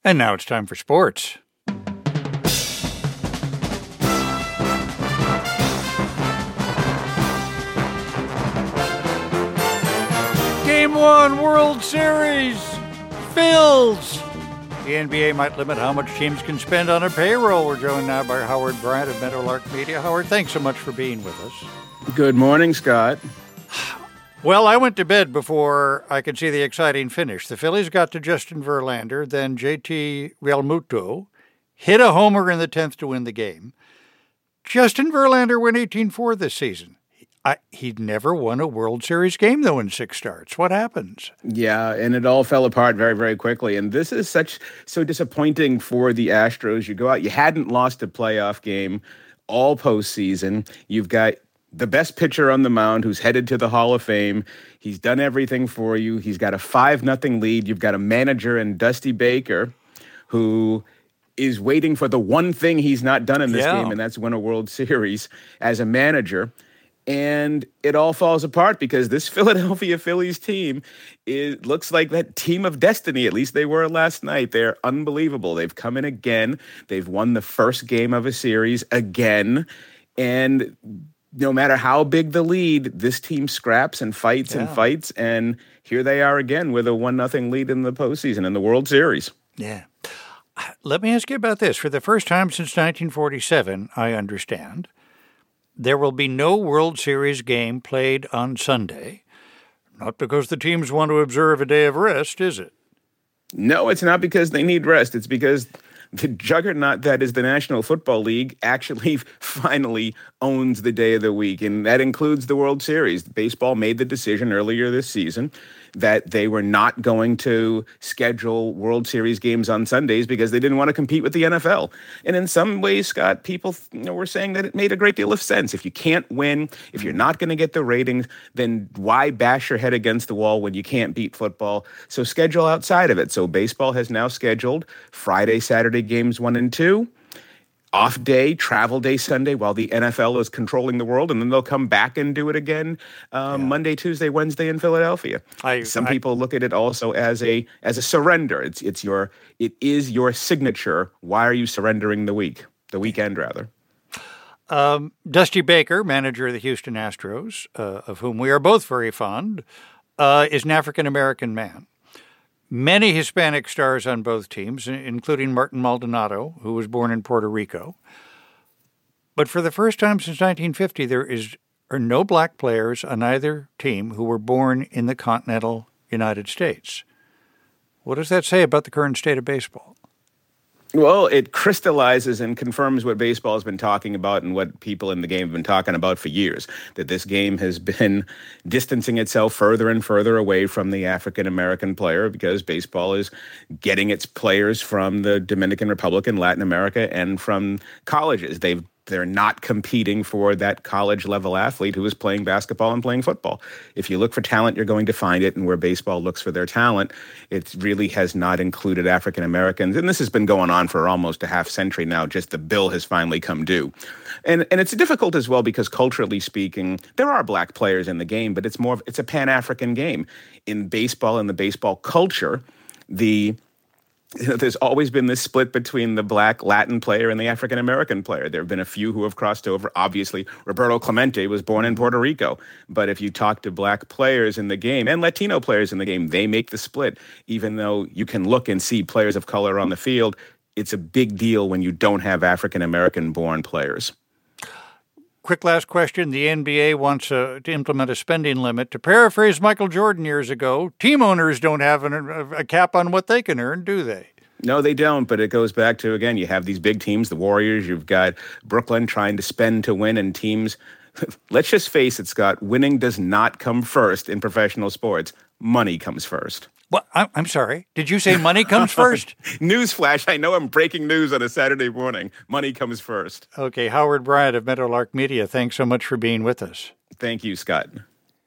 And now it's time for sports. Game 1, World Series. Phils. The NBA might limit how much teams can spend on a payroll. We're joined now by Howard Bryant of Meadowlark Media. Howard, thanks so much for being with us. Good morning, Scott. Well, I went to bed before I could see the exciting finish. The Phillies got to Justin Verlander, then JT Realmuto hit a homer in the 10th to win the game. Justin Verlander went 18-4 this season. He'd never won a World Series game, though, in 6 starts. What happens? Yeah, and it all fell apart very, very quickly. And this is so disappointing for the Astros. You go out, you hadn't lost a playoff game all postseason. You've got the best pitcher on the mound who's headed to the Hall of Fame. He's done everything for you. He's got a 5-0 lead. You've got a manager in Dusty Baker who is waiting for the one thing he's not done in this game, and that's win a World Series as a manager. And it all falls apart because this Philadelphia Phillies team looks like that team of destiny. At least they were last night. They're unbelievable. They've come in again. They've won the first game of a series again. And no matter how big the lead, this team scraps and fights and fights. And here they are again with a 1-0 lead in the postseason in the World Series. Yeah. Let me ask you about this. For the first time since 1947, I understand, there will be no World Series game played on Sunday. Not because the teams want to observe a day of rest, is it? No, it's not because they need rest. It's because the juggernaut that is the National Football League actually finally owns the day of the week, and that includes the World Series. Baseball made the decision earlier this season that they were not going to schedule World Series games on Sundays because they didn't want to compete with the NFL. And in some ways, Scott, people were saying that it made a great deal of sense. If you can't win, if you're not going to get the ratings, then why bash your head against the wall when you can't beat football? So schedule outside of it. So baseball has now scheduled Friday, Saturday games 1 and 2. Off day, travel day Sunday, while the NFL is controlling the world, and then they'll come back and do it again Monday, Tuesday, Wednesday in Philadelphia. Some people look at it also as a surrender. It is your signature. Why are you surrendering the weekend rather? Dusty Baker, manager of the Houston Astros, of whom we are both very fond, is an African-American man. Many Hispanic stars on both teams, including Martin Maldonado, who was born in Puerto Rico. But for the first time since 1950, there are no black players on either team who were born in the continental United States. What does that say about the current state of baseball? Well, it crystallizes and confirms what baseball has been talking about and what people in the game have been talking about for years, that this game has been distancing itself further and further away from the African-American player because baseball is getting its players from the Dominican Republic and Latin America and from colleges. They're not competing for that college-level athlete who is playing basketball and playing football. If you look for talent, you're going to find it, and where baseball looks for their talent, it really has not included African Americans. And this has been going on for almost a half century now, just the bill has finally come due. And it's difficult as well because culturally speaking, there are black players in the game, but it's a Pan-African game. In baseball and the baseball culture, there's always been this split between the black Latin player and the African-American player. There have been a few who have crossed over. Obviously, Roberto Clemente was born in Puerto Rico. But if you talk to black players in the game and Latino players in the game, they make the split. Even though you can look and see players of color on the field, it's a big deal when you don't have African-American born players. Quick last question. The NBA wants to implement a spending limit. To paraphrase Michael Jordan years ago, team owners don't have a cap on what they can earn, do they? No, they don't. But it goes back to, again, you have these big teams, the Warriors, you've got Brooklyn trying to spend to win, and teams, let's just face it, Scott, winning does not come first in professional sports. Money comes first. Well, I'm sorry. Did you say money comes first? Newsflash. I know I'm breaking news on a Saturday morning. Money comes first. Okay. Howard Bryant of Meadowlark Media, thanks so much for being with us. Thank you, Scott.